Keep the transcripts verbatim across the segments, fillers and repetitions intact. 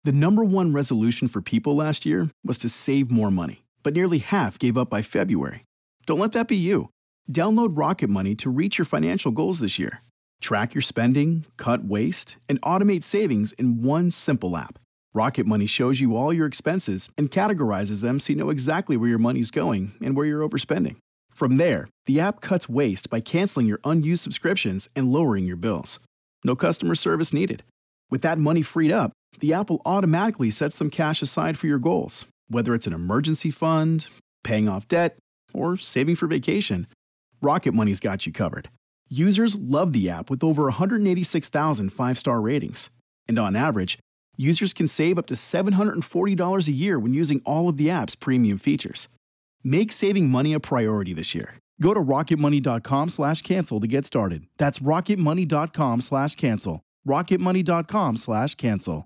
The number one resolution for people last year was to save more money, but nearly half gave up by February. Don't let that be you. Download Rocket Money to reach your financial goals this year. Track your spending, cut waste, and automate savings in one simple app. Rocket Money shows you all your expenses and categorizes them so you know exactly where your money's going and where you're overspending. From there, the app cuts waste by canceling your unused subscriptions and lowering your bills. No customer service needed. With that money freed up, the app will automatically set some cash aside for your goals, whether it's an emergency fund, paying off debt, or saving for vacation. Rocket Money's got you covered. Users love the app with over one hundred eighty-six thousand five-star ratings. And on average, users can save up to seven hundred forty dollars a year when using all of the app's premium features. Make saving money a priority this year. Go to rocketmoney.com slash cancel to get started. That's rocketmoney.com slash cancel. rocketmoney.com slash cancel.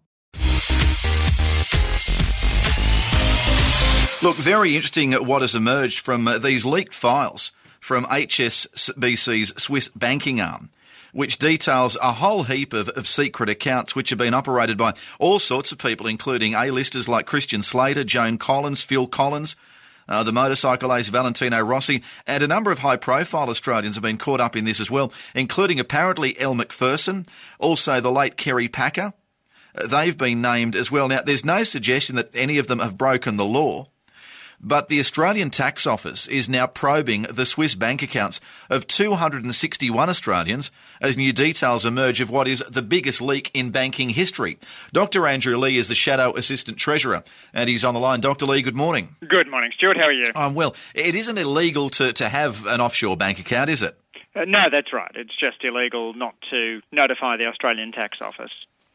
Look, very interesting what has emerged from uh, these leaked files from H S B C's Swiss banking arm, which details a whole heap of, of secret accounts which have been operated by all sorts of people, including A-listers like Christian Slater, Joan Collins, Phil Collins, uh, the motorcycle ace Valentino Rossi, and a number of high-profile Australians have been caught up in this as well, including apparently Elle Macpherson, also the late Kerry Packer. Uh, they've been named as well. Now, there's no suggestion that any of them have broken the law, but the Australian Tax Office is now probing the Swiss bank accounts of two hundred sixty-one Australians as new details emerge of what is the biggest leak in banking history. Doctor Andrew Lee is the Shadow Assistant Treasurer, and he's on the line. Doctor Lee, good morning. Good morning, Stuart. How are you? Um, well, it isn't illegal to, to have an offshore bank account, is it? Uh, no, that's right. It's just illegal not to notify the Australian Tax Office.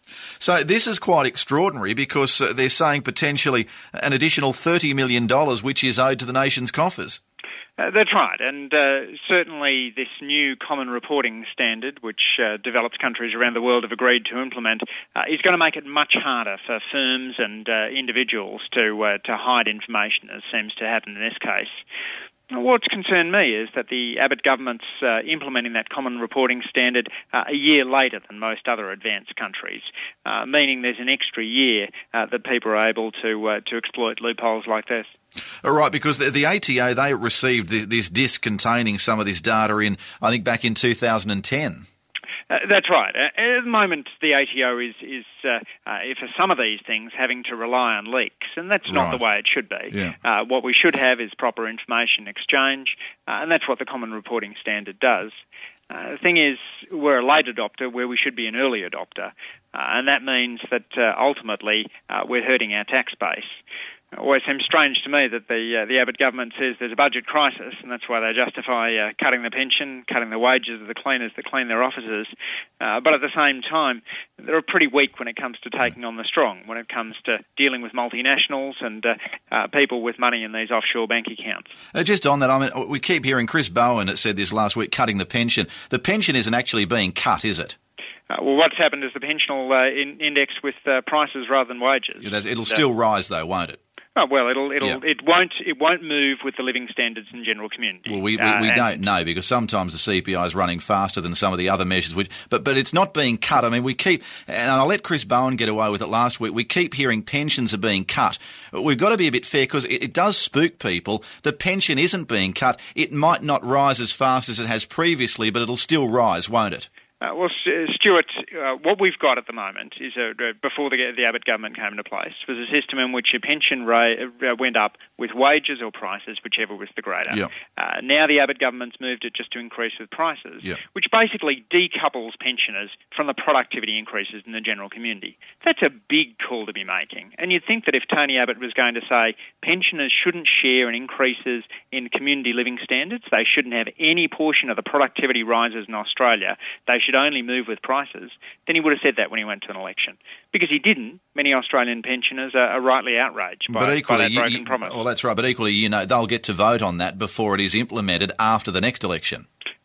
So this is quite extraordinary because uh, they're saying potentially an additional thirty million dollars which is owed to the nation's coffers. Uh, that's right, and uh, certainly this new common reporting standard, which uh, developed countries around the world have agreed to implement, uh, is going to make it much harder for firms and uh, individuals to uh, to hide information, as seems to happen in this case. What's concerned me is that the Abbott government's uh, implementing that common reporting standard uh, a year later than most other advanced countries, uh, meaning there's an extra year uh, that people are able to uh, to exploit loopholes like this. All right, because the, the A T O, they received the, this disc containing some of this data in, I think, back in two thousand ten. Uh, that's right. Uh, at the moment, the A T O is, is uh, uh, for some of these things, having to rely on leaks, and that's not Right. the way it should be. Yeah. Uh, what we should have is proper information exchange, uh, and that's what the Common Reporting Standard does. Uh, the thing is, we're a late adopter where we should be an early adopter, uh, and that means that uh, ultimately uh, we're hurting our tax base. It always seems strange to me that the uh, the Abbott government says there's a budget crisis, and that's why they justify uh, cutting the pension, cutting the wages of the cleaners that clean their offices. Uh, but at the same time, they're pretty weak when it comes to taking on the strong, when it comes to dealing with multinationals and uh, uh, people with money in these offshore bank accounts. Uh, just on that, I mean, we keep hearing Chris Bowen said this last week, cutting the pension. The pension isn't actually being cut, is it? Uh, well, what's happened is the pension will uh, in- index with uh, prices rather than wages. Yeah, it'll and, still uh, rise, though, won't it? Oh, well, it'll it'll Yeah. it won't it won't move with the living standards in general community. Well, we, we, Uh, we and- don't know because sometimes the C P I is running faster than some of the other measures. Which, but but it's not being cut. I mean, we keep, and I let Chris Bowen get away with it last week. We keep hearing pensions are being cut. We've got to be a bit fair because it, it does spook people. The pension isn't being cut. It might not rise as fast as it has previously, but it'll still rise, won't it? Uh, well, Stuart, uh, what we've got at the moment is, uh, before the, the Abbott government came into place, was a system in which a pension rate uh, went up with wages or prices, whichever was the greater. Yep. Uh, now the Abbott government's moved it just to increase with prices, Yep. which basically decouples pensioners from the productivity increases in the general community. That's a big call to be making. And you'd think that if Tony Abbott was going to say pensioners shouldn't share in increases in community living standards, they shouldn't have any portion of the productivity rises in Australia, they should only move with prices, then he would have said that when he went to an election. Because he didn't, many Australian pensioners are, are rightly outraged by, But equally, by that you- broken you- promise. Well, that's right. But equally, you know, they'll get to vote on that before it is implemented after the next election.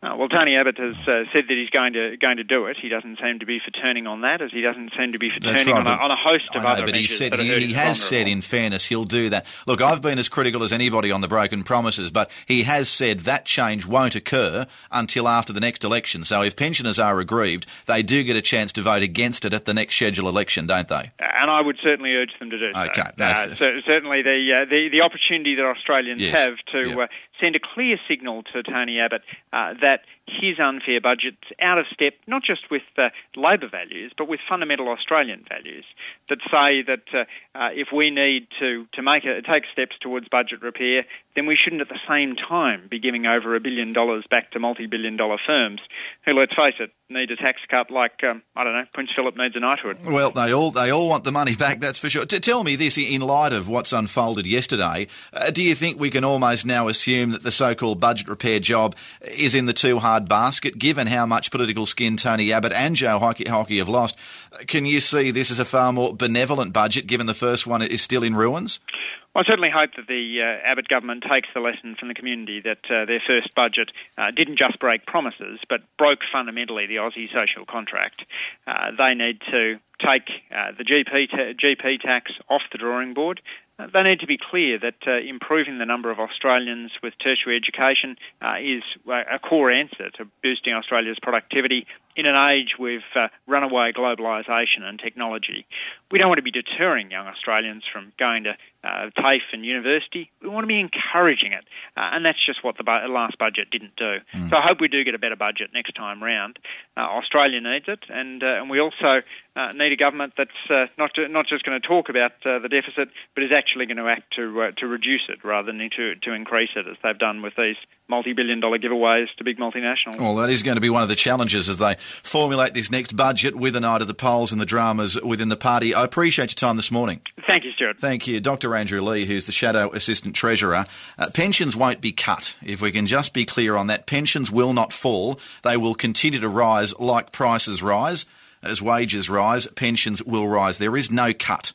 Uh, well, Tony Abbott has uh, said that he's going to going to do it. He doesn't seem to be for turning on that, as he doesn't seem to be for turning right, on, a, on a host of I know, other but measures. he said that he, he has said, in fairness, he'll do that. Look, I've been as critical as anybody on the broken promises, but he has said that change won't occur until after the next election. So if pensioners are aggrieved, they do get a chance to vote against it at the next scheduled election, don't they? And I would certainly urge them to do so. Okay, uh, so certainly the, uh, the the opportunity that Australians yes. have to yep. uh, send a clear signal to Tony Abbott uh, that his unfair budget's out of step, not just with uh, Labor values, but with fundamental Australian values that say that uh, uh, if we need to, to make a, take steps towards budget repair, then we shouldn't at the same time be giving over a billion dollars back to multi-billion dollar firms who, let's face it, need a tax cut like, um, I don't know, Prince Philip needs a knighthood. Well, they all they all want the money back, that's for sure. T- tell me this, in light of what's unfolded yesterday, uh, do you think we can almost now assume that the so-called budget repair job is in the too hard basket, given how much political skin Tony Abbott and Joe Hockey, Hockey have lost? Can you see this as a far more benevolent budget, given the first one is still in ruins? I certainly hope that the uh, Abbott government takes the lesson from the community that uh, their first budget uh, didn't just break promises, but broke fundamentally the Aussie social contract. Uh, they need to take uh, the G P, ta- G P tax off the drawing board. Uh, they need to be clear that uh, improving the number of Australians with tertiary education uh, is a core answer to boosting Australia's productivity in an age with uh, runaway globalisation and technology. We don't want to be deterring young Australians from going to uh, TAFE and university. We want to be encouraging it, uh, and that's just what the bu- last budget didn't do. Mm. So I hope we do get a better budget next time round. Uh, Australia needs it, and uh, and we also uh, need a government that's uh, not to, not just going to talk about uh, the deficit, but is actually going to act to uh, to reduce it rather than to to increase it, as they've done with these multi-billion dollar giveaways to big multinationals. Well, that is going to be one of the challenges as they formulate this next budget with an eye to the polls and the dramas within the party. I appreciate your time this morning. Thank you, Stuart. Thank you. Doctor Andrew Leigh, who's the Shadow Assistant Treasurer. Uh, pensions won't be cut. If we can just be clear on that, pensions will not fall. They will continue to rise like prices rise. As wages rise, pensions will rise. There is no cut.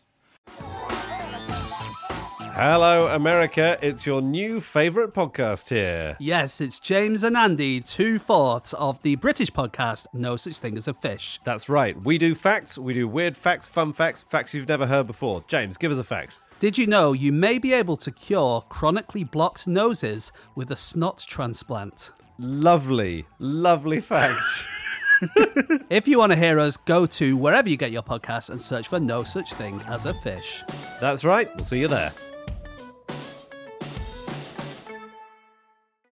Hello, America. It's your new favourite podcast here. Yes, it's James and Andy, two-fourths of the British podcast No Such Thing as a Fish. That's right. We do facts, we do weird facts, fun facts, facts you've never heard before. James, give us a fact. Did you know you may be able to cure chronically blocked noses with a snot transplant? Lovely, lovely fact. If you want to hear us, go to wherever you get your podcasts and search for No Such Thing as a Fish. That's right. We'll see you there.